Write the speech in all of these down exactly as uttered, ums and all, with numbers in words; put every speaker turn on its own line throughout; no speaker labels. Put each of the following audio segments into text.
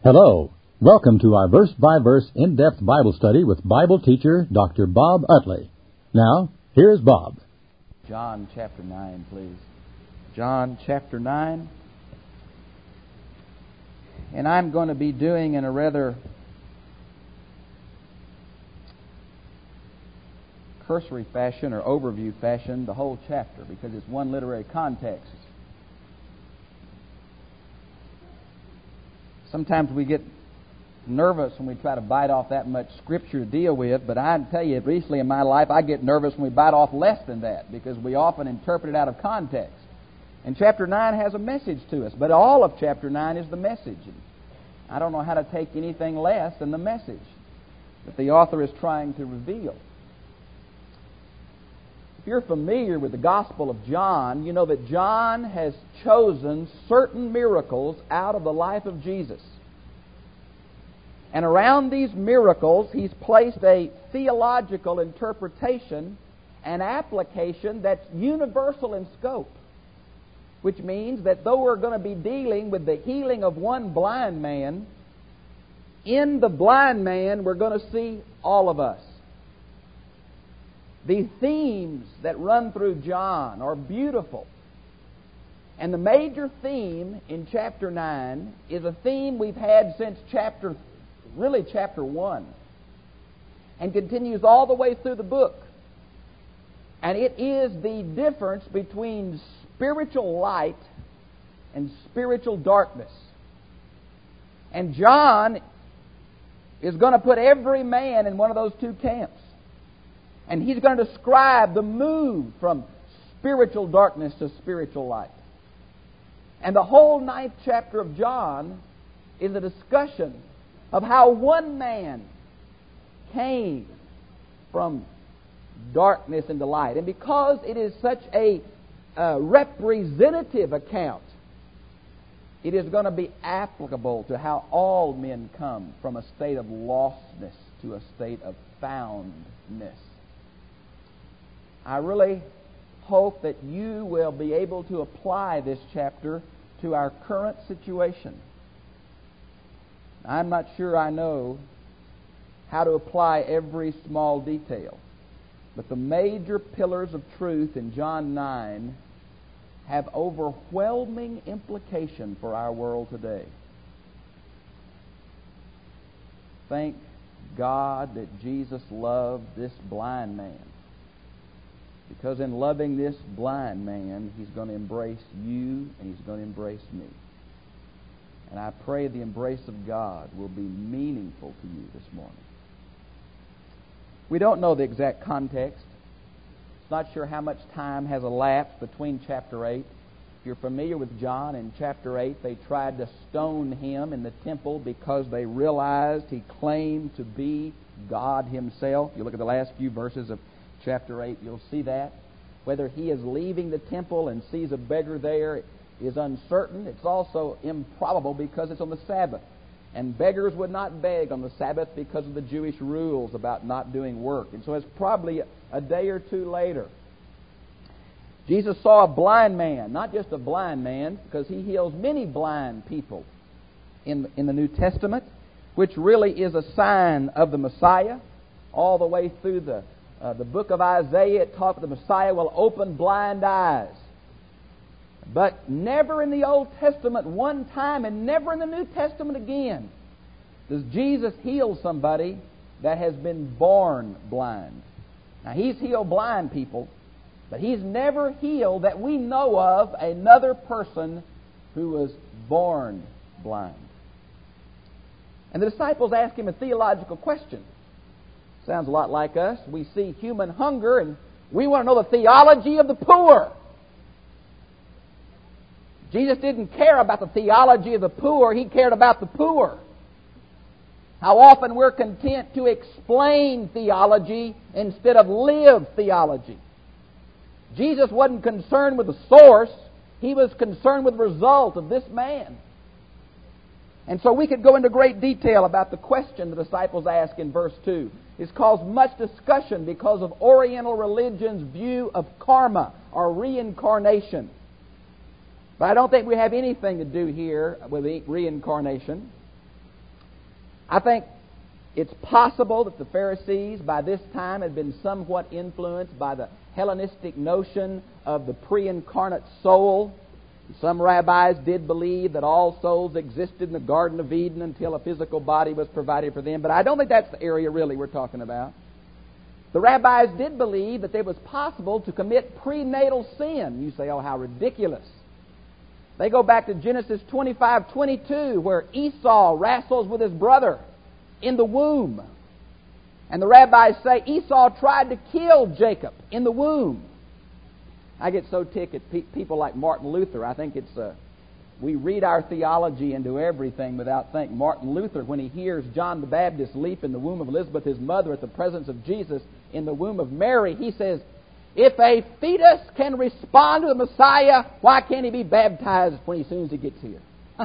Hello. Welcome to our verse-by-verse in-depth Bible study with Bible teacher Doctor Bob Utley. Now, here's Bob.
John chapter nine, please. John chapter nine. And I'm going to be doing in a rather cursory fashion or overview fashion the whole chapter because it's one literary context. Sometimes we get nervous when we try to bite off that much Scripture to deal with, but I tell you, recently in my life, I get nervous when we bite off less than that because we often interpret it out of context. And chapter nine has a message to us, but all of chapter nine is the message. And I don't know how to take anything less than the message that the author is trying to reveal. If you're familiar with the Gospel of John, you know that John has chosen certain miracles out of the life of Jesus. And around these miracles, he's placed a theological interpretation and application that's universal in scope. Which means that though we're going to be dealing with the healing of one blind man, in the blind man we're going to see all of us. The themes that run through John are beautiful. And the major theme in chapter nine is a theme we've had since chapter, really chapter one, and continues all the way through the book. And it is the difference between spiritual light and spiritual darkness. And John is going to put every man in one of those two camps. And he's going to describe the move from spiritual darkness to spiritual light. And the whole ninth chapter of John is a discussion of how one man came from darkness into light. And because it is such a uh, representative account, it is going to be applicable to how all men come from a state of lostness to a state of foundness. I really hope that you will be able to apply this chapter to our current situation. I'm not sure I know how to apply every small detail, but the major pillars of truth in John nine have overwhelming implication for our world today. Thank God that Jesus loved this blind man. Because in loving this blind man, He's going to embrace you and He's going to embrace me. And I pray the embrace of God will be meaningful to you this morning. We don't know the exact context. It's not sure how much time has elapsed between chapter eight. If you're familiar with John, in chapter eight, they tried to stone him in the temple because they realized he claimed to be God Himself. You look at the last few verses of chapter eight, you'll see that. Whether he is leaving the temple and sees a beggar there is uncertain. It's also improbable because it's on the Sabbath. And beggars would not beg on the Sabbath because of the Jewish rules about not doing work. And so it's probably a day or two later. Jesus saw a blind man, not just a blind man, because He heals many blind people in, in the New Testament, which really is a sign of the Messiah. All the way through the Uh, the book of Isaiah, it talks the Messiah will open blind eyes. But never in the Old Testament one time, and never in the New Testament again, does Jesus heal somebody that has been born blind. Now, He's healed blind people, but He's never healed that we know of another person who was born blind. And the disciples ask Him a theological question. Sounds a lot like us. We see human hunger and we want to know the theology of the poor. Jesus didn't care about the theology of the poor. He cared about the poor. How often we're content to explain theology instead of live theology. Jesus wasn't concerned with the source. He was concerned with the result of this man. And so we could go into great detail about the question the disciples ask in verse two. It's caused much discussion because of Oriental religion's view of karma or reincarnation. But I don't think we have anything to do here with reincarnation. I think it's possible that the Pharisees by this time had been somewhat influenced by the Hellenistic notion of the pre-incarnate soul. Some rabbis did believe that all souls existed in the Garden of Eden until a physical body was provided for them, but I don't think that's the area really we're talking about. The rabbis did believe that it was possible to commit prenatal sin. You say, oh, how ridiculous. They go back to Genesis twenty-five twenty-two, where Esau wrestles with his brother in the womb. And the rabbis say Esau tried to kill Jacob in the womb. I get so ticked at pe- people like Martin Luther. I think it's uh, we read our theology into everything without thinking. Martin Luther, when he hears John the Baptist leap in the womb of Elizabeth, his mother, at the presence of Jesus in the womb of Mary, he says, if a fetus can respond to the Messiah, why can't he be baptized when he, as soon as he gets here?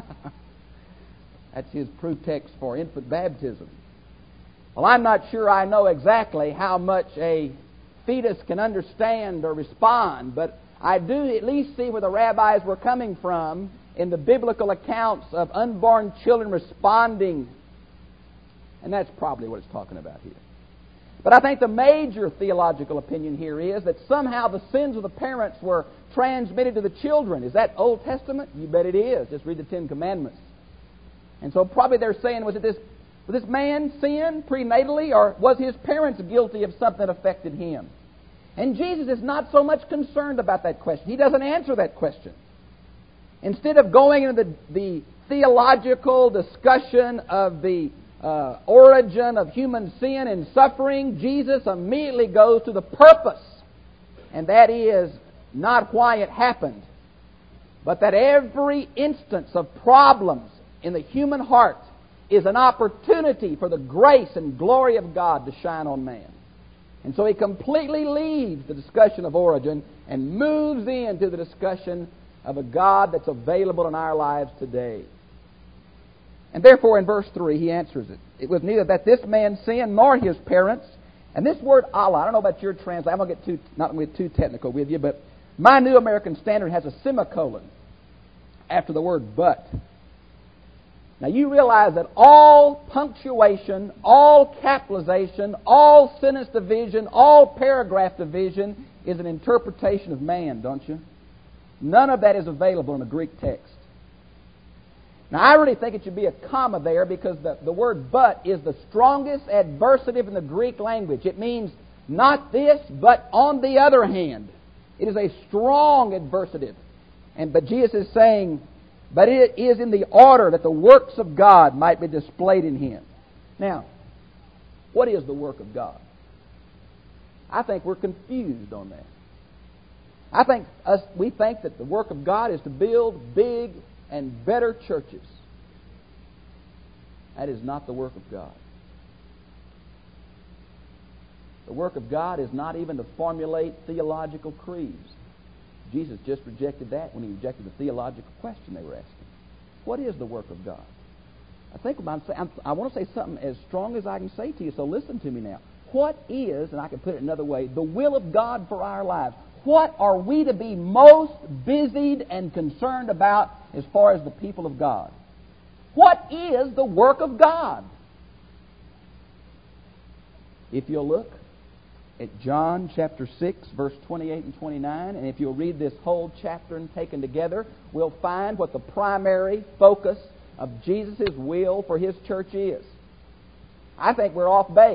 That's his proof text for infant baptism. Well, I'm not sure I know exactly how much a fetus can understand or respond, but I do at least see where the rabbis were coming from in the biblical accounts of unborn children responding. And that's probably what it's talking about here. But I think the major theological opinion here is that somehow the sins of the parents were transmitted to the children. Is that Old Testament? You bet it is. Just read the Ten Commandments. And so probably they're saying, was it this, was this man sin prenatally, or was his parents guilty of something that affected him? And Jesus is not so much concerned about that question. He doesn't answer that question. Instead of going into the, the theological discussion of the uh, origin of human sin and suffering, Jesus immediately goes to the purpose, and that is not why it happened, but that every instance of problems in the human heart is an opportunity for the grace and glory of God to shine on man. And so he completely leaves the discussion of origin and moves into the discussion of a God that's available in our lives today. And therefore, in verse three, he answers it. It was neither that this man sinned nor his parents. And this word Allah, I don't know about your translation. I'm going to get too, not going to get too technical with you, but my New American Standard has a semicolon after the word but. Now you realize that all punctuation, all capitalization, all sentence division, all paragraph division is an interpretation of man, don't you? None of that is available in a Greek text. Now I really think it should be a comma there, because the, the word but is the strongest adversative in the Greek language. It means not this, but on the other hand. It is a strong adversative. And but Jesus is saying, but it is in the order that the works of God might be displayed in him. Now, what is the work of God? I think we're confused on that. I think us we think that the work of God is to build big and better churches. That is not the work of God. The work of God is not even to formulate theological creeds. Jesus just rejected that when he rejected the theological question they were asking. What is the work of God? I think about I'm, I want to say something as strong as I can say to you, so listen to me now. What is, and I can put it another way, the will of God for our lives? What are we to be most busied and concerned about as far as the people of God? What is the work of God? If you'll look at John chapter six, verse twenty-eight and twenty-nine, and if you'll read this whole chapter and taken together, we'll find what the primary focus of Jesus' will for his church is. I think we're off base.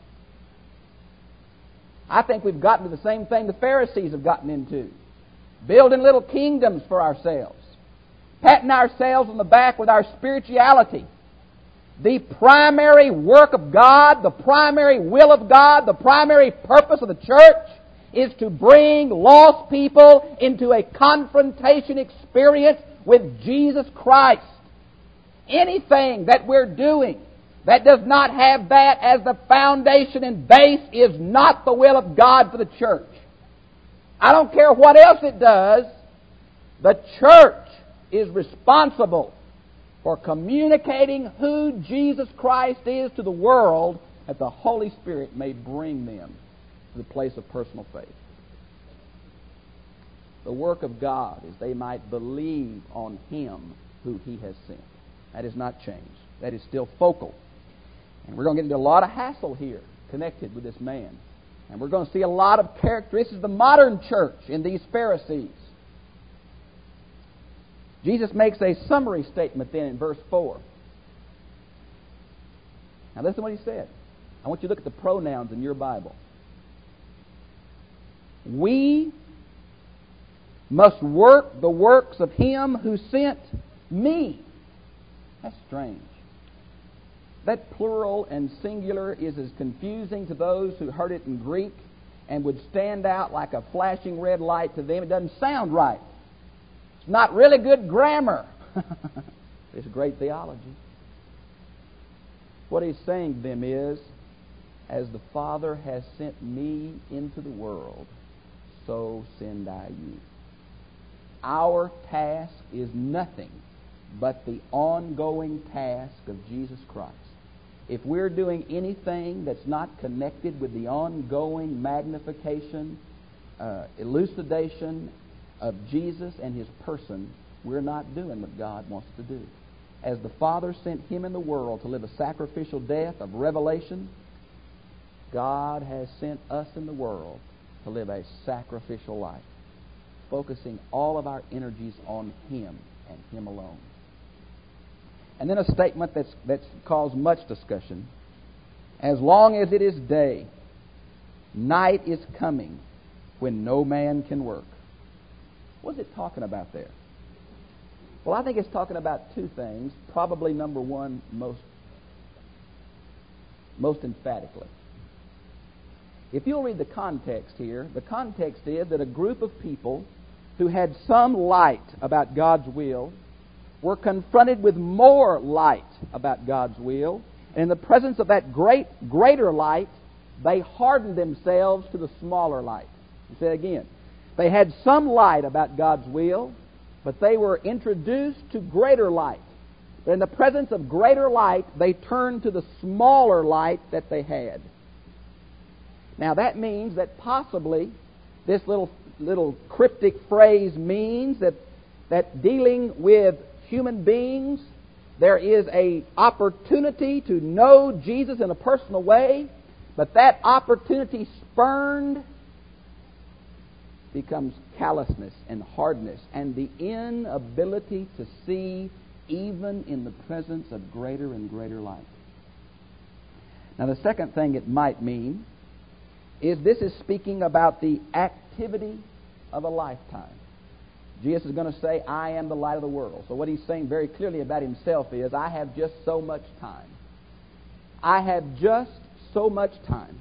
I think we've gotten to the same thing the Pharisees have gotten into. Building little kingdoms for ourselves. Patting ourselves on the back with our spirituality. The primary work of God, the primary will of God, the primary purpose of the church is to bring lost people into a confrontation experience with Jesus Christ. Anything that we're doing that does not have that as the foundation and base is not the will of God for the church. I don't care what else it does. The church is responsible for communicating who Jesus Christ is to the world, that the Holy Spirit may bring them to the place of personal faith. The work of God is they might believe on Him who He has sent. That has not changed. That is still focal. And we're going to get into a lot of hassle here connected with this man. And we're going to see a lot of characteristics of the modern church in these Pharisees. Jesus makes a summary statement then in verse four. Now listen to what he said. I want you to look at the pronouns in your Bible. We must work the works of Him who sent me. That's strange. That plural and singular is as confusing to those who heard it in Greek and would stand out like a flashing red light to them. It doesn't sound right. It's not really good grammar. It's great theology. What he's saying to them is, as the Father has sent me into the world, so send I you. Our task is nothing but the ongoing task of Jesus Christ. If we're doing anything that's not connected with the ongoing magnification, uh, elucidation of Jesus and His person, we're not doing what God wants to do. As the Father sent Him in the world to live a sacrificial death of revelation, God has sent us in the world to live a sacrificial life, focusing all of our energies on Him and Him alone. And then a statement that's, that's caused much discussion. As long as it is day, night is coming when no man can work. What's it talking about there? Well, I think it's talking about two things. Probably number one most, most emphatically. If you'll read the context here, the context is that a group of people who had some light about God's will were confronted with more light about God's will. And in the presence of that great, greater light, they hardened themselves to the smaller light. I'll say it again. They had some light about God's will, but they were introduced to greater light. But in the presence of greater light, they turned to the smaller light that they had. Now that means that possibly this little little cryptic phrase means that that dealing with human beings, there is a opportunity to know Jesus in a personal way, but that opportunity spurned becomes callousness and hardness and the inability to see even in the presence of greater and greater light. Now the second thing it might mean is this is speaking about the activity of a lifetime. Jesus is going to say, I am the light of the world. So what he's saying very clearly about himself is, I have just so much time. I have just so much time.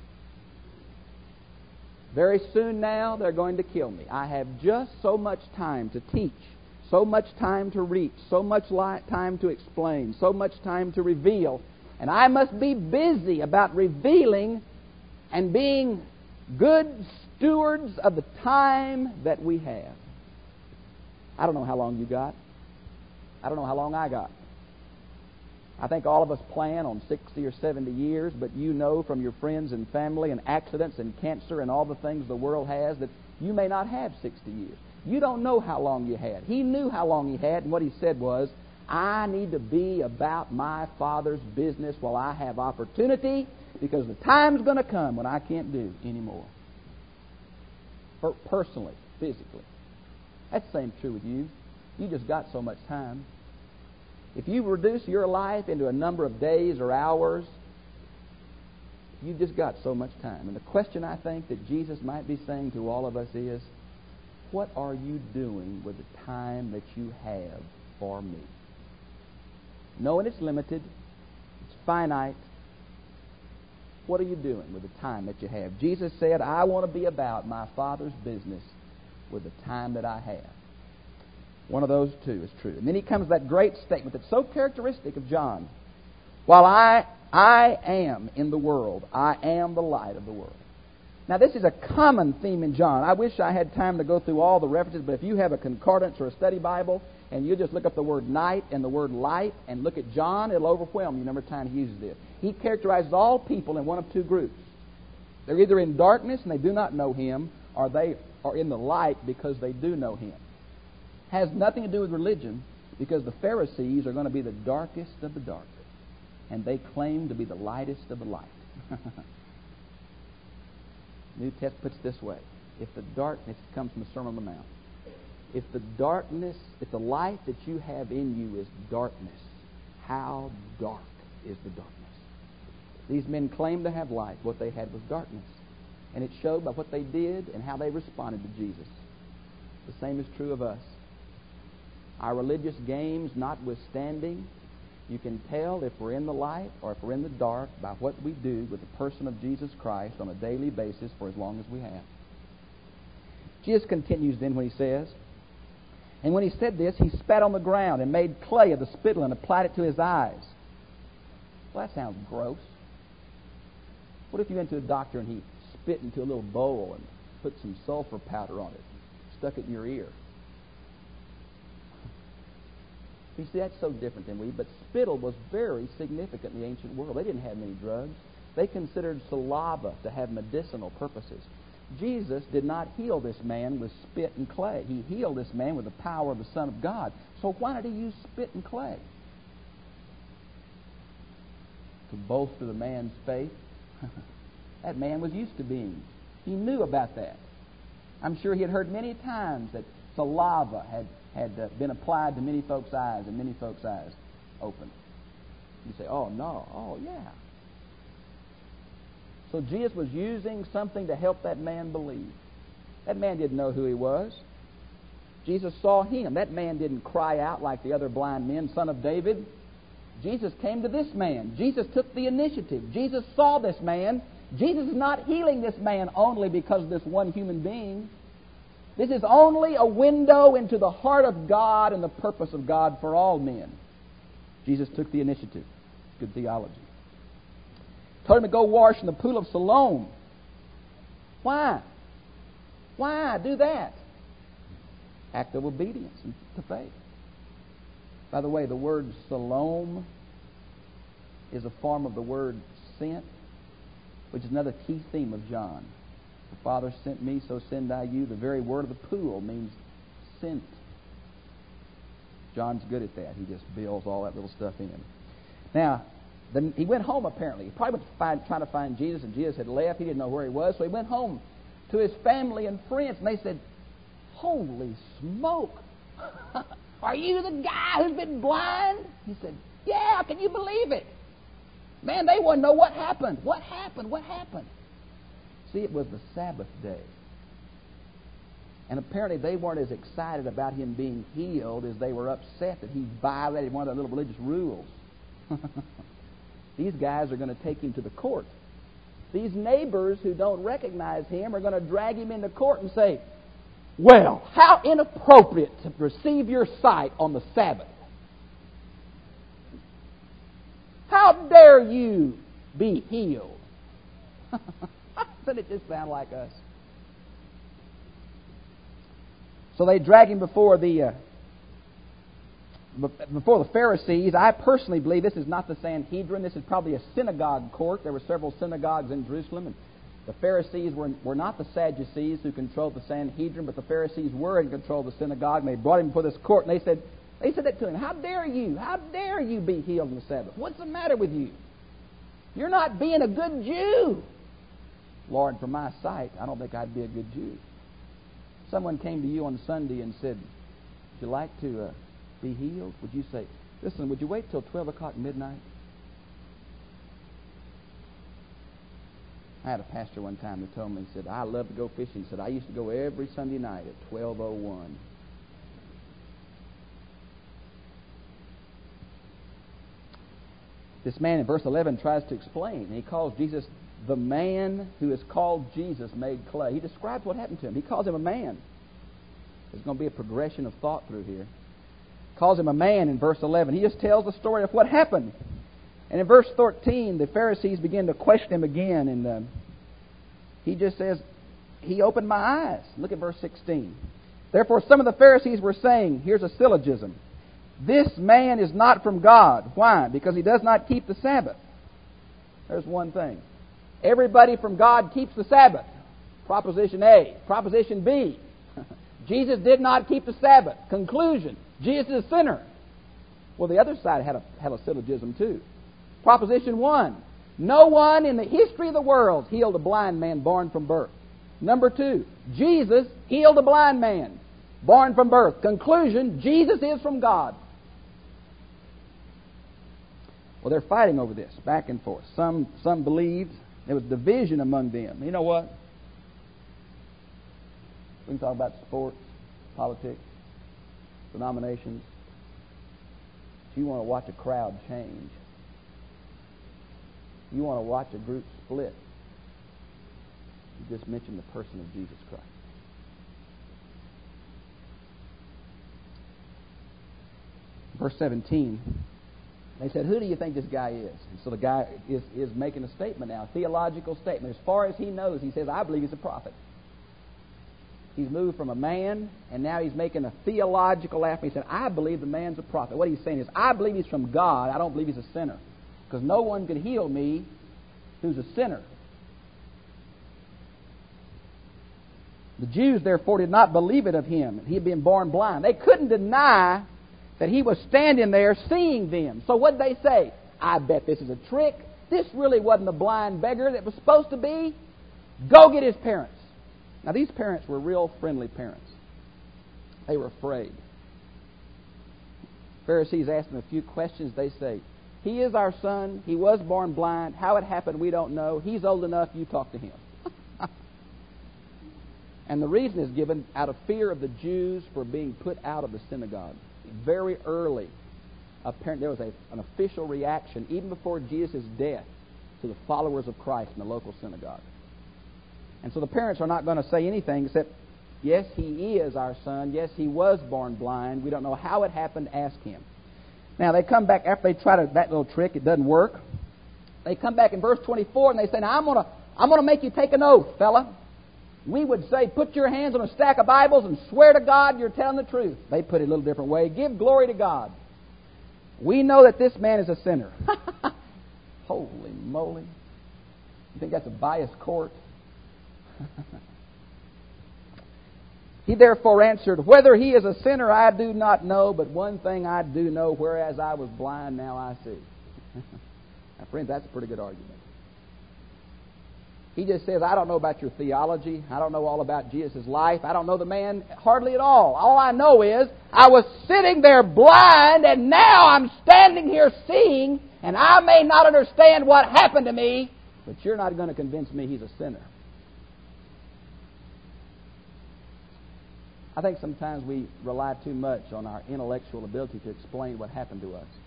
Very soon now, they're going to kill me. I have just so much time to teach, so much time to reach, so much light time to explain, so much time to reveal. And I must be busy about revealing and being good stewards of the time that we have. I don't know how long you got. I don't know how long I got. I think all of us plan on sixty or seventy years, but you know from your friends and family and accidents and cancer and all the things the world has that you may not have sixty years. You don't know how long you had. He knew how long he had, and what he said was, I need to be about my Father's business while I have opportunity, because the time's going to come when I can't do anymore. Personally, physically. That's the same true with you. You just got so much time. If you reduce your life into a number of days or hours, you've just got so much time. And the question I think that Jesus might be saying to all of us is, what are you doing with the time that you have for me? Knowing it's limited, it's finite, what are you doing with the time that you have? Jesus said, I want to be about my Father's business with the time that I have. One of those two is true. And then he comes to that great statement that's so characteristic of John. While I, I am in the world, I am the light of the world. Now this is a common theme in John. I wish I had time to go through all the references, but if you have a concordance or a study Bible, and you just look up the word night and the word light and look at John, it'll overwhelm you the number of times he uses this. He characterizes all people in one of two groups. They're either in darkness and they do not know Him, or they are in the light because they do know Him. Has nothing to do with religion, because the Pharisees are going to be the darkest of the dark. and they claim to be the lightest of the light. New Testament puts it this way. If the darkness comes from the Sermon on the Mount, if the darkness, if the light that you have in you is darkness, how dark is the darkness? These men claimed to have light. What they had was darkness. And it showed by what they did and how they responded to Jesus. The same is true of us. Our religious games notwithstanding, you can tell if we're in the light or if we're in the dark by what we do with the person of Jesus Christ on a daily basis for as long as we have. Jesus continues then when he says, and when he said this, he spat on the ground and made clay of the spittle and applied it to his eyes. Well, that sounds gross. What if you went to a doctor and he spit into a little bowl and put some sulfur powder on it, stuck it in your ear? You see, that's so different than we. But spittle was very significant in the ancient world. They didn't have many drugs. They considered saliva to have medicinal purposes. Jesus did not heal this man with spit and clay. He healed this man with the power of the Son of God. So why did he use spit and clay? To bolster the man's faith? That man was used to being. He knew about that. I'm sure he had heard many times that saliva had, had uh, been applied to many folks' eyes and many folks' eyes opened. You say, oh, no. Oh, yeah. So Jesus was using something to help that man believe. That man didn't know who he was. Jesus saw him. That man didn't cry out like the other blind men, Son of David. Jesus came to this man. Jesus took the initiative. Jesus saw this man. Jesus is not healing this man only because of this one human being. This is only a window into the heart of God and the purpose of God for all men. Jesus took the initiative. Good theology. Told him to go wash in the pool of Siloam. Why? Why do that? Act of obedience and to faith. By the way, the word Siloam is a form of the word sent, which is another key theme of John. The Father sent me, so send I you. The very word of the pool means sent. John's good at that. He just builds all that little stuff in. Now, then he went home apparently. He probably went to find, trying to find Jesus, and Jesus had left. He didn't know where he was, so he went home to his family and friends, and they said, holy smoke! Are you the guy who's been blind? He said, yeah, can you believe it? Man, they want to know what happened. What happened? What happened? See, it was the Sabbath day. And apparently they weren't as excited about him being healed as they were upset that he violated one of the little religious rules. These guys are going to take him to the court. These neighbors who don't recognize him are going to drag him into court and say, well, how inappropriate to receive your sight on the Sabbath. How dare you be healed? Doesn't it just sound like us? So they drag him before the uh, before the Pharisees. I personally believe this is not the Sanhedrin. This is probably a synagogue court. There were several synagogues in Jerusalem, and the Pharisees were, were not the Sadducees who controlled the Sanhedrin, but the Pharisees were in control of the synagogue, and they brought him before this court, and they said, they said that to him, how dare you? How dare you be healed on the Sabbath? What's the matter with you? You're not being a good Jew. Lord, for my sight, I don't think I'd be a good Jew. Someone came to you on Sunday and said, would you like to uh, be healed? Would you say, listen, would you wait till twelve o'clock midnight? I had a pastor one time who told me, he said, I love to go fishing. He said, I used to go every Sunday night at twelve oh one. This man in verse eleven tries to explain. He calls Jesus the man who is called Jesus made clay. He describes what happened to him. He calls him a man. There's going to be a progression of thought through here. Calls him a man in verse eleven. He just tells the story of what happened. And in verse thirteen, the Pharisees begin to question him again. And uh, he just says, he opened my eyes. Look at verse sixteen. Therefore some of the Pharisees were saying, here's a syllogism, this man is not from God. Why? Because he does not keep the Sabbath. There's one thing. Everybody from God keeps the Sabbath. Proposition A. Proposition B. Jesus did not keep the Sabbath. Conclusion. Jesus is a sinner. Well, the other side had a, had a syllogism too. Proposition one, no one in the history of the world healed a blind man born from birth. Number two, Jesus healed a blind man born from birth. Conclusion, Jesus is from God. Well, they're fighting over this, back and forth. Some some believed there was division among them. You know what? We can talk about sports, politics, denominations. If you want to watch a crowd change, you want to watch a group split, you just mention the person of Jesus Christ. Verse seventeen, they said, who do you think this guy is? And so the guy is, is making a statement now, a theological statement. As far as he knows, he says, I believe he's a prophet. He's moved from a man, and now he's making a theological affirmation. He said, I believe the man's a prophet. What he's saying is, I believe he's from God. I don't believe he's a sinner. Because no one could heal me who's a sinner. The Jews, therefore, did not believe it of him. He had been born blind. They couldn't deny that he was standing there seeing them. So what did they say? I bet this is a trick. This really wasn't the blind beggar that was supposed to be. Go get his parents. Now, these parents were real friendly parents. They were afraid. Pharisees asked them a few questions. They say, he is our son. He was born blind. How it happened, we don't know. He's old enough. You talk to him. And the reason is given out of fear of the Jews for being put out of the synagogue. Very early, apparently there was a, an official reaction, even before Jesus' death, to the followers of Christ in the local synagogue. And so the parents are not going to say anything except, yes, he is our son. Yes, he was born blind. We don't know how it happened. Ask him. Now, they come back after they try to, that little trick. It doesn't work. They come back in verse twenty-four and they say, now, I'm going to I'm going to make you take an oath, fella. We would say, put your hands on a stack of Bibles and swear to God you're telling the truth. They put it a little different way. Give glory to God. We know that this man is a sinner. Holy moly. You think that's a biased court? He therefore answered, whether he is a sinner I do not know, but one thing I do know, whereas I was blind, now I see. Now, friends, that's a pretty good argument. He just says, I don't know about your theology. I don't know all about Jesus' life. I don't know the man hardly at all. All I know is I was sitting there blind, and now I'm standing here seeing, and I may not understand what happened to me, but you're not going to convince me he's a sinner. I think sometimes we rely too much on our intellectual ability to explain what happened to us.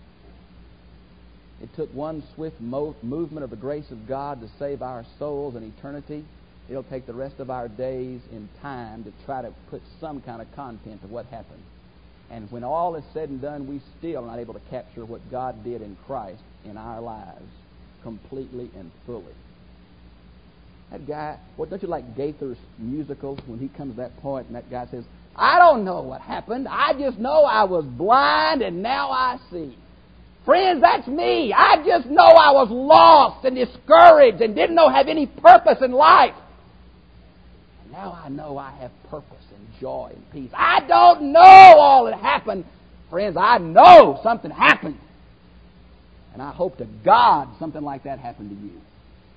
It took one swift mo- movement of the grace of God to save our souls in eternity. It'll take the rest of our days in time to try to put some kind of content to what happened. And when all is said and done, we still are not able to capture what God did in Christ in our lives completely and fully. That guy, what don't you like Gaither's musical when he comes to that point and that guy says, I don't know what happened. I just know I was blind and now I see. Friends, that's me. I just know I was lost and discouraged and didn't know have any purpose in life. And now I know I have purpose and joy and peace. I don't know all that happened. Friends, I know something happened. And I hope to God something like that happened to you.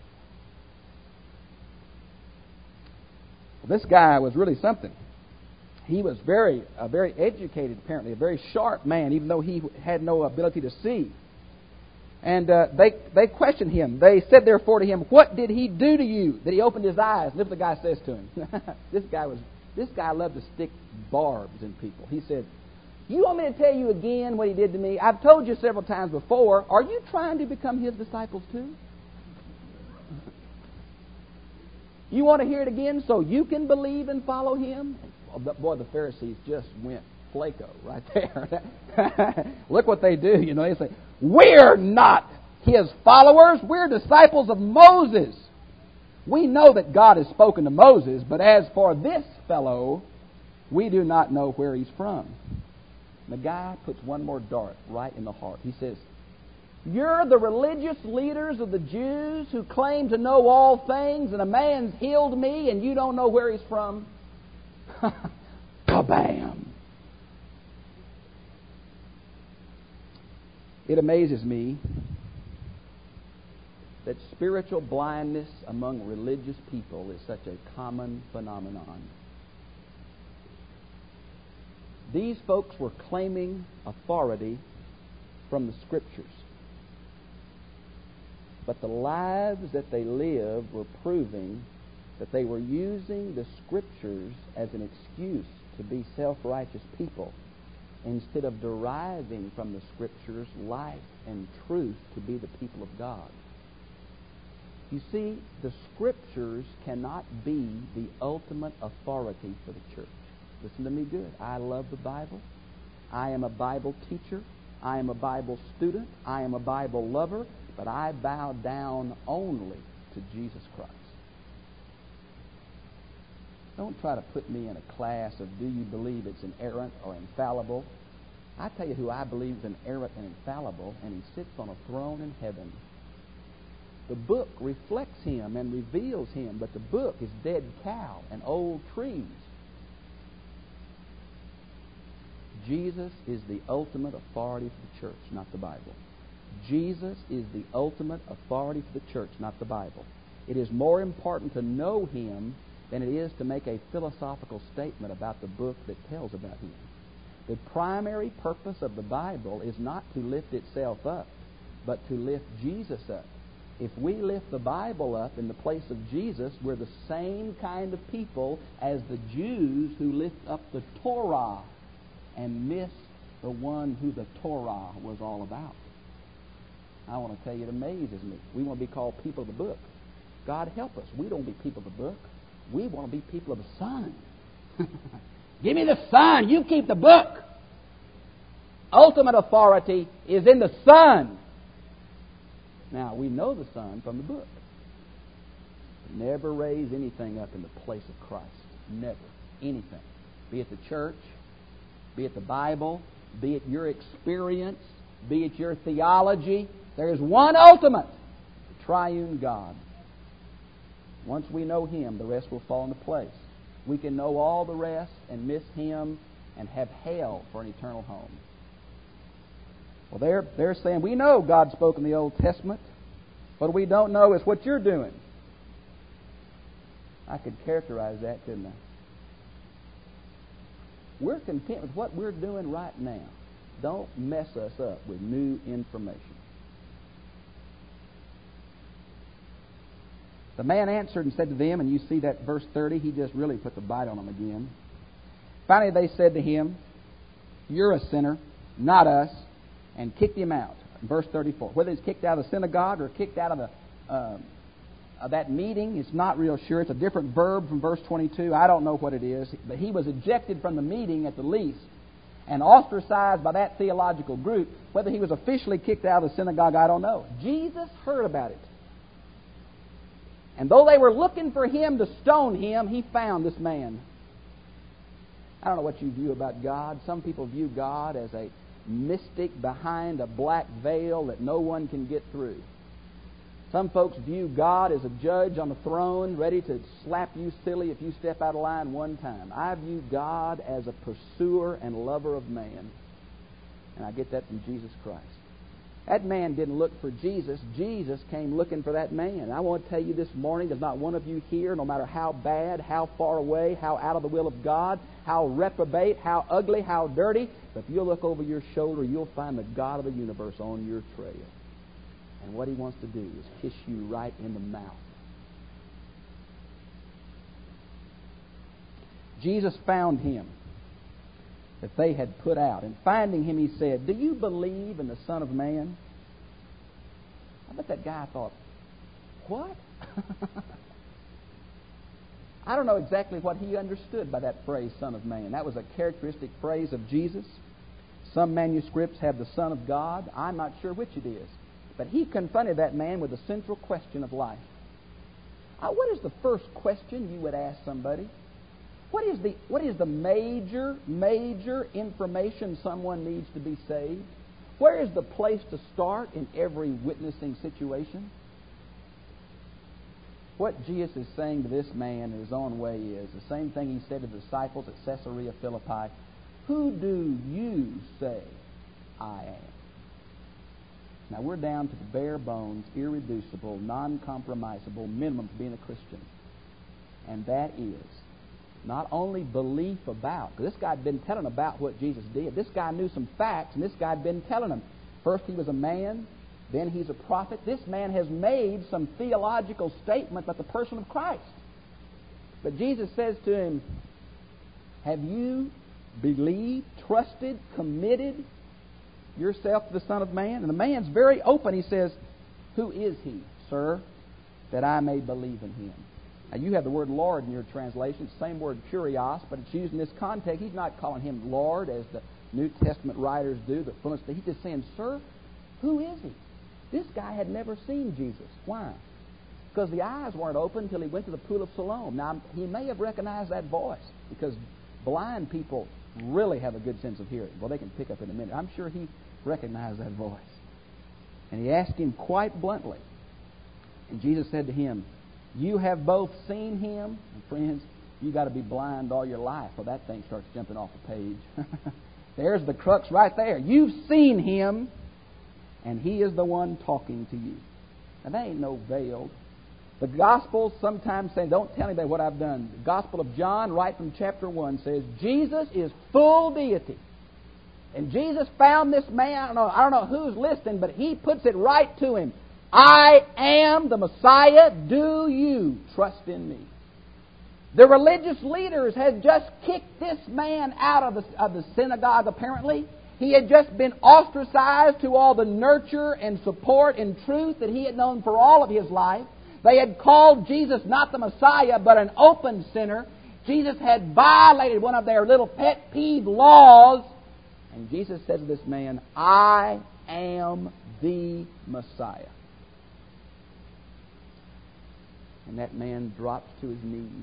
Well, this guy was really something. He was very, uh, very educated, apparently, a very sharp man, even though he had no ability to see. And uh, they they questioned him. They said, therefore, to him, what did he do to you that he opened his eyes? And this is what the guy says to him. this guy was this guy loved to stick barbs in people. He said, you want me to tell you again what he did to me? I've told you several times before. Are you trying to become his disciples too? You want to hear it again so you can believe and follow him? Boy, the Pharisees just went flaco right there. Look what they do. You know, they say, we're not his followers. We're disciples of Moses. We know that God has spoken to Moses, but as for this fellow, we do not know where he's from. And the guy puts one more dart right in the heart. He says, you're the religious leaders of the Jews who claim to know all things, and a man's healed me, and you don't know where he's from? Kabam! It amazes me that spiritual blindness among religious people is such a common phenomenon. These folks were claiming authority from the Scriptures. But the lives that they lived were proving that they were using the Scriptures as an excuse to be self-righteous people instead of deriving from the Scriptures life and truth to be the people of God. You see, the Scriptures cannot be the ultimate authority for the church. Listen to me good. I love the Bible. I am a Bible teacher. I am a Bible student. I am a Bible lover. But I bow down only to Jesus Christ. Don't try to put me in a class of do you believe it's inerrant or infallible. I tell you who I believe is inerrant and infallible, and He sits on a throne in heaven. The book reflects Him and reveals Him, but the book is dead cow and old trees. Jesus is the ultimate authority for the church, not the Bible. Jesus is the ultimate authority for the church, not the Bible. It is more important to know Him than it is to make a philosophical statement about the book that tells about Him. The primary purpose of the Bible is not to lift itself up, but to lift Jesus up. If we lift the Bible up in the place of Jesus, we're the same kind of people as the Jews who lift up the Torah and miss the one who the Torah was all about. I want to tell you, it amazes me. We want to be called people of the book. God help us. We don't be people of the book. We want to be people of the Son. Give me the Son. You keep the book. Ultimate authority is in the Son. Now, we know the Son from the book. Never raise anything up in the place of Christ. Never. Anything. Be it the church, be it the Bible, be it your experience, be it your theology. There is one ultimate, the triune God. Once we know Him, the rest will fall into place. We can know all the rest and miss Him and have hell for an eternal home. Well, they're, they're saying, we know God spoke in the Old Testament. What we don't know is what you're doing. I could characterize that, couldn't I? We're content with what we're doing right now. Don't mess us up with new information. The man answered and said to them, and you see that verse thirty, he just really put the bite on them again. Finally they said to him, you're a sinner, not us, and kicked him out. Verse thirty-four. Whether he's kicked out of the synagogue or kicked out of the uh, of that meeting, it's not real sure. It's a different verb from verse twenty-two. I don't know what it is. But he was ejected from the meeting at the least and ostracized by that theological group. Whether he was officially kicked out of the synagogue, I don't know. Jesus heard about it. And though they were looking for him to stone him, he found this man. I don't know what you view about God. Some people view God as a mystic behind a black veil that no one can get through. Some folks view God as a judge on the throne ready to slap you silly if you step out of line one time. I view God as a pursuer and lover of man. And I get that from Jesus Christ. That man didn't look for Jesus. Jesus came looking for that man. And I want to tell you this morning, there's not one of you here, no matter how bad, how far away, how out of the will of God, how reprobate, how ugly, how dirty, but if you'll look over your shoulder, you'll find the God of the universe on your trail. And what He wants to do is kiss you right in the mouth. Jesus found him that they had put out. And finding him, He said, do you believe in the Son of Man? I bet that guy thought, what? I don't know exactly what he understood by that phrase, Son of Man. That was a characteristic phrase of Jesus. Some manuscripts have the Son of God. I'm not sure which it is. But he confronted that man with the central question of life. Uh, what is the first question you would ask somebody? What is the what is the major, major information someone needs to be saved? Where is the place to start in every witnessing situation? What Jesus is saying to this man in his own way is the same thing He said to the disciples at Caesarea Philippi. Who do you say I am? Now, we're down to the bare bones, irreducible, non-compromisable minimum for being a Christian. And that is not only belief about, because this guy had been telling about what Jesus did. This guy knew some facts, and this guy had been telling them. First he was a man, then he's a prophet. This man has made some theological statement about the person of Christ. But Jesus says to him, have you believed, trusted, committed yourself to the Son of Man? And the man's very open. He says, who is he, sir, that I may believe in him? Now, you have the word Lord in your translation. It's the same word kurios, but it's used in this context. He's not calling him Lord as the New Testament writers do. The fullness. He's just saying, sir, who is he? This guy had never seen Jesus. Why? Because the eyes weren't open until he went to the pool of Siloam. Now, he may have recognized that voice because blind people really have a good sense of hearing. Well, they can pick up in a minute. I'm sure he recognized that voice. And he asked him quite bluntly. And Jesus said to him, you have both seen him. And friends, you got to be blind all your life or that thing starts jumping off the page. There's the crux right there. You've seen him, and he is the one talking to you. Now, that ain't no veiled. The Gospels sometimes say, don't tell anybody what I've done. The Gospel of John, right from chapter one, says, Jesus is full deity. And Jesus found this man, I don't know, I don't know who's listening, but he puts it right to him. I am the Messiah. Do you trust in me? The religious leaders had just kicked this man out of the, of the synagogue, apparently. He had just been ostracized to all the nurture and support and truth that he had known for all of his life. They had called Jesus not the Messiah, but an open sinner. Jesus had violated one of their little pet peeve laws. And Jesus said to this man, I am the Messiah. And that man drops to his knees.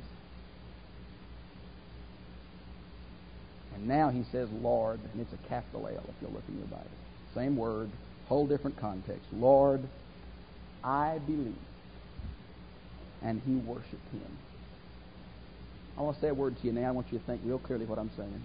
And now he says Lord, and it's a capital L if you'll look in your Bible. Same word, whole different context. Lord, I believe. And he worshiped him. I want to say a word to you now. I want you to think real clearly what I'm saying.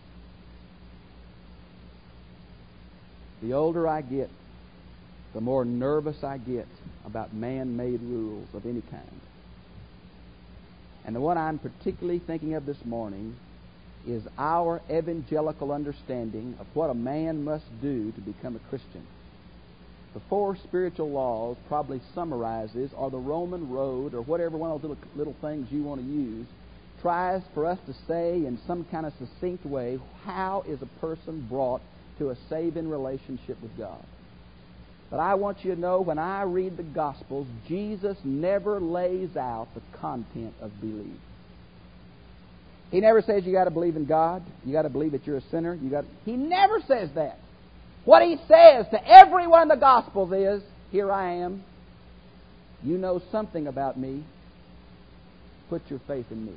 The older I get, the more nervous I get about man-made rules of any kind. And the one I'm particularly thinking of this morning is our evangelical understanding of what a man must do to become a Christian. The four spiritual laws probably summarizes, or the Roman road, or whatever one of those little, little things you want to use, tries for us to say in some kind of succinct way, how is a person brought to a saving relationship with God? But I want you to know, when I read the Gospels, Jesus never lays out the content of belief. He never says you got to believe in God. You got to believe that you're a sinner. You got. He never says that. What he says to everyone in the Gospels is, here I am. You know something about me. Put your faith in me.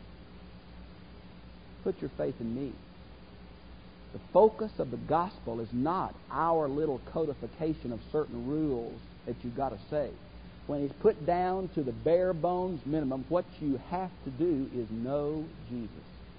Put your faith in me. The focus of the gospel is not our little codification of certain rules that you've got to say. When it's put down to the bare bones minimum, what you have to do is know Jesus.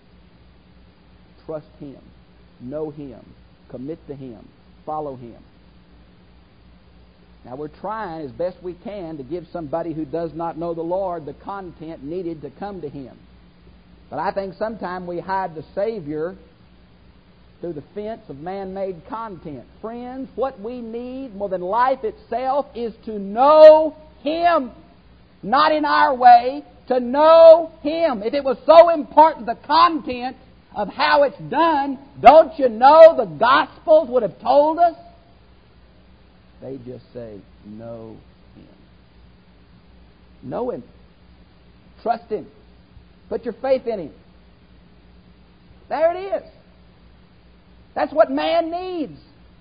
Trust him. Know him. Commit to him. Follow him. Now, we're trying as best we can to give somebody who does not know the Lord the content needed to come to him. But I think sometimes we hide the Savior through the fence of man-made content. Friends, what we need more than life itself is to know him. Not in our way, to know him. If it was so important, the content of how it's done, don't you know the Gospels would have told us? They just say, know him. Know him. Trust him. Put your faith in him. There it is. That's what man needs.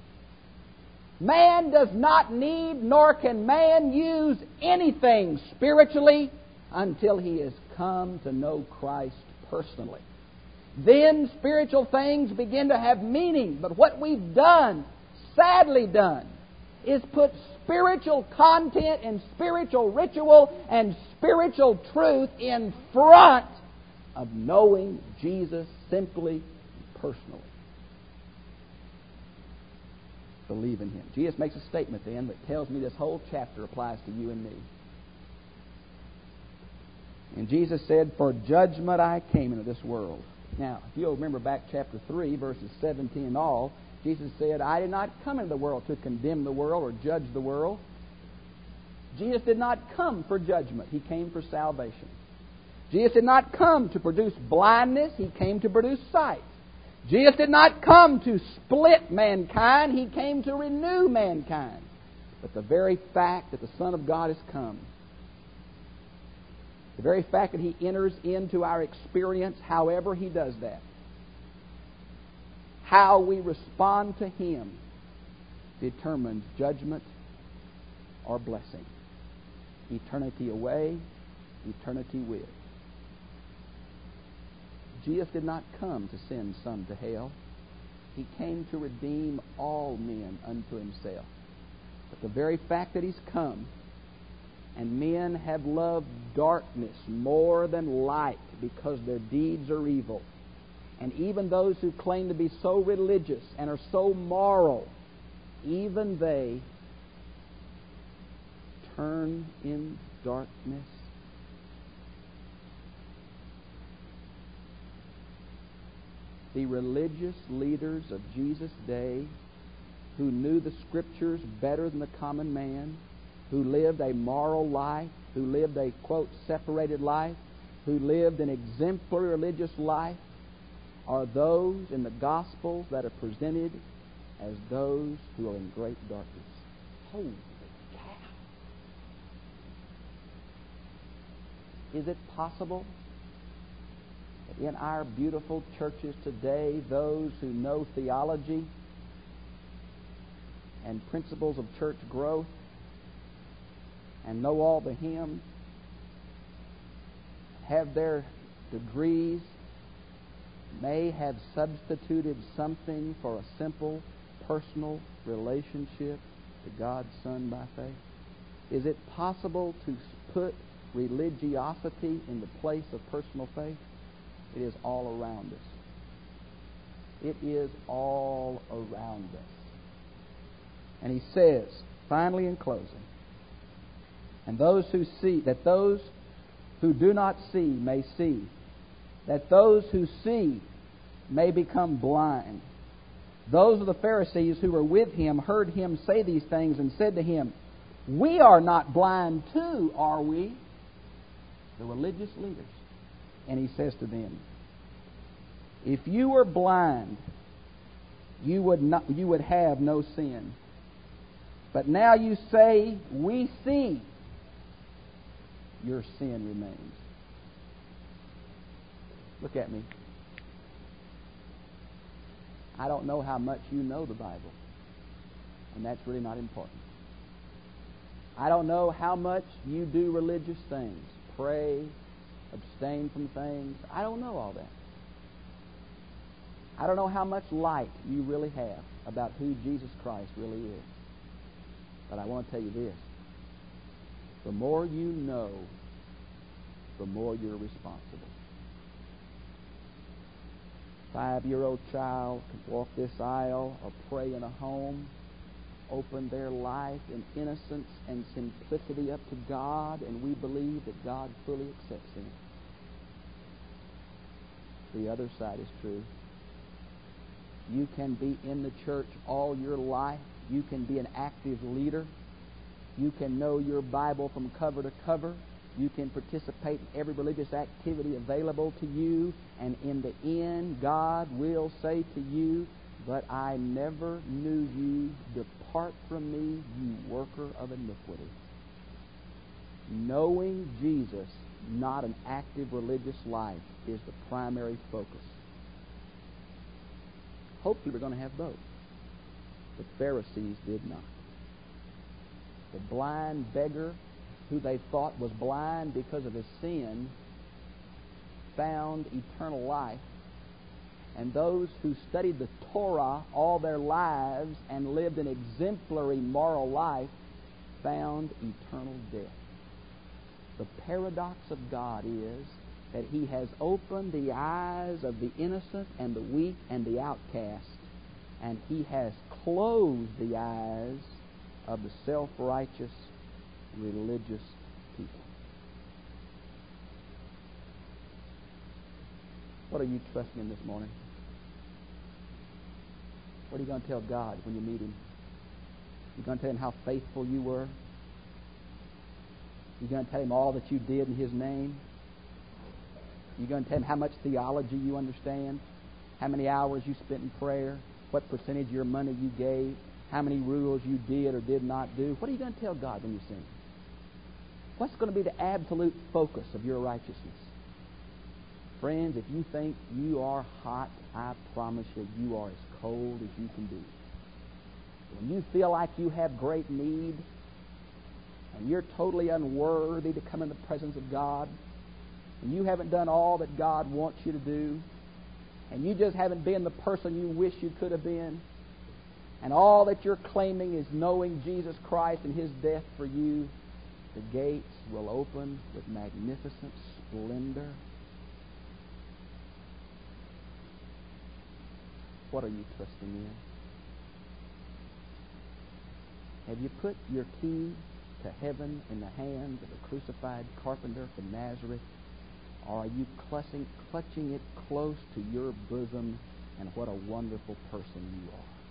Man does not need, nor can man use anything spiritually until he has come to know Christ personally. Then spiritual things begin to have meaning. But what we've done, sadly done, is put spiritual content and spiritual ritual and spiritual truth in front of knowing Jesus simply and personally. believe in Him. Jesus makes a statement then that tells me this whole chapter applies to you and me. And Jesus said, "For judgment I came into this world." Now, if you'll remember back chapter three, verses seventeen and all, Jesus said, "I did not come into the world to condemn the world or judge the world." Jesus did not come for judgment. He came for salvation. Jesus did not come to produce blindness. He came to produce sight. Jesus did not come to split mankind. He came to renew mankind. But the very fact that the Son of God has come, the very fact that He enters into our experience, however He does that, how we respond to Him determines judgment or blessing. Eternity away, eternity with. Jesus did not come to send some to hell. He came to redeem all men unto Himself. But the very fact that He's come, and men have loved darkness more than light because their deeds are evil, and even those who claim to be so religious and are so moral, even they turn in darkness. The religious leaders of Jesus' day, who knew the Scriptures better than the common man, who lived a moral life, who lived a, quote, separated life, who lived an exemplary religious life, are those in the Gospels that are presented as those who are in great darkness. Holy cow! Is it possible that in our beautiful churches today, those who know theology and principles of church growth and know all the hymns, have their degrees, may have substituted something for a simple personal relationship to God's Son by faith? Is it possible to put religiosity in the place of personal faith? It is all around us. It is all around us. And he says, finally in closing, and those who see, that those who do not see may see, that those who see may become blind. Those of the Pharisees who were with him heard him say these things and said to him, "We are not blind too, are we?" The religious leaders. And he says to them, "If you were blind, you would not, you would have no sin. But now you say, 'We see.' Your sin remains." Look at me. I don't know how much you know the Bible, and that's really not important. I don't know how much you do religious things, pray, abstain from things. I don't know all that. I don't know how much light you really have about who Jesus Christ really is. But I want to tell you this. The more you know, the more you're responsible. Five-year-old child can walk this aisle or pray in a home, open their life in innocence and simplicity up to God, and we believe that God fully accepts them. The other side is true. You can be in the church all your life. You can be an active leader. You can know your Bible from cover to cover. You can participate in every religious activity available to you. And in the end, God will say to you, "But I never knew you. Depart from me, you worker of iniquity." Knowing Jesus, not an active religious life, is the primary focus. Hopefully we're going to have both. The Pharisees did not. The blind beggar, who they thought was blind because of his sin, found eternal life. And those who studied the Torah all their lives and lived an exemplary moral life found eternal death. The paradox of God is that He has opened the eyes of the innocent and the weak and the outcast, and He has close the eyes of the self-righteous, religious people. What are you trusting in this morning? What are you going to tell God when you meet Him? You're going to tell Him how faithful you were? You're going to tell Him all that you did in His name? You're going to tell Him how much theology you understand? How many hours you spent in prayer? What percentage of your money you gave? How many rules you did or did not do? What are you going to tell God when you sing? What's going to be the absolute focus of your righteousness? Friends, if you think you are hot, I promise you, you are as cold as you can be. When you feel like you have great need and you're totally unworthy to come in the presence of God, and you haven't done all that God wants you to do, and you just haven't been the person you wish you could have been, and all that you're claiming is knowing Jesus Christ and His death for you, the gates will open with magnificent splendor. What are you trusting in? Have you put your key to heaven in the hands of the crucified carpenter from Nazareth? Or are you clutching, clutching it close to your bosom, and what a wonderful person you are?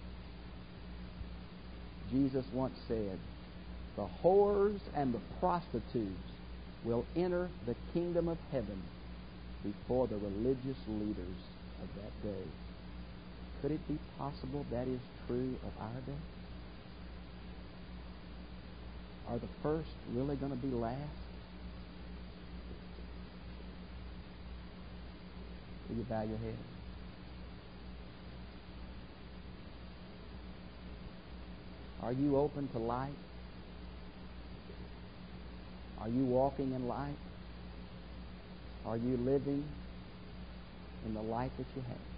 Jesus once said, "The whores and the prostitutes will enter the kingdom of heaven before the religious leaders of that day." Could it be possible that is true of our day? Are the first really going to be last? Will you bow your head? Are you open to light? Are you walking in light? Are you living in the light that you have?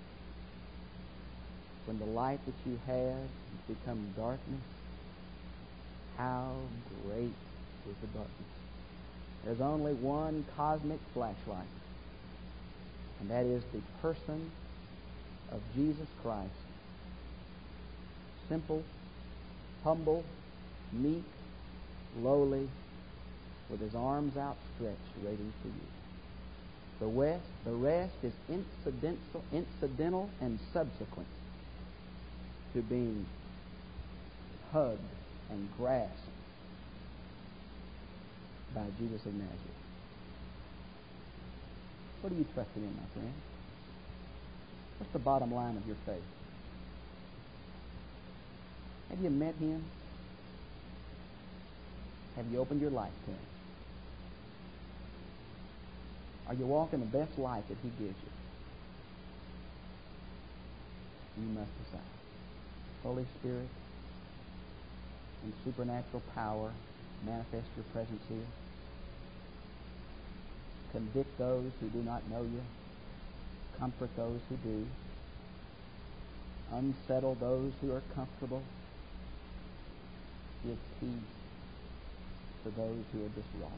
When the light that you have has become darkness, how great is the darkness. There's only one cosmic flashlight, and that is the person of Jesus Christ. Simple, humble, meek, lowly, with His arms outstretched, waiting for you. The rest, the rest is incidental, incidental and subsequent to being hugged and grasped by Jesus of Nazareth. What are you trusting in, my friend? What's the bottom line of your faith? Have you met Him? Have you opened your life to Him? Are you walking the best life that He gives you? You must decide. Holy Spirit, in supernatural power, manifest your presence here. Convict those who do not know you. Comfort those who do. Unsettle those who are comfortable. Give peace to those who are distraught.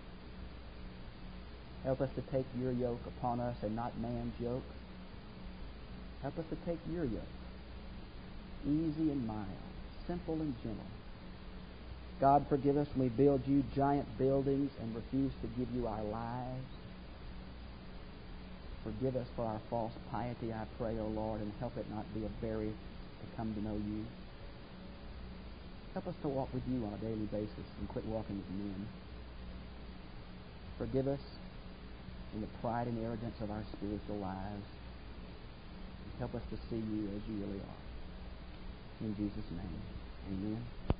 Help us to take your yoke upon us and not man's yoke. Help us to take your yoke. Easy and mild, simple and gentle. God, forgive us when we build you giant buildings and refuse to give you our lives. Forgive us for our false piety, I pray, O Lord, and help it not be a barrier to come to know you. Help us to walk with you on a daily basis and quit walking as men. Forgive us in the pride and arrogance of our spiritual lives. Help us to see you as you really are. In Jesus' name, amen.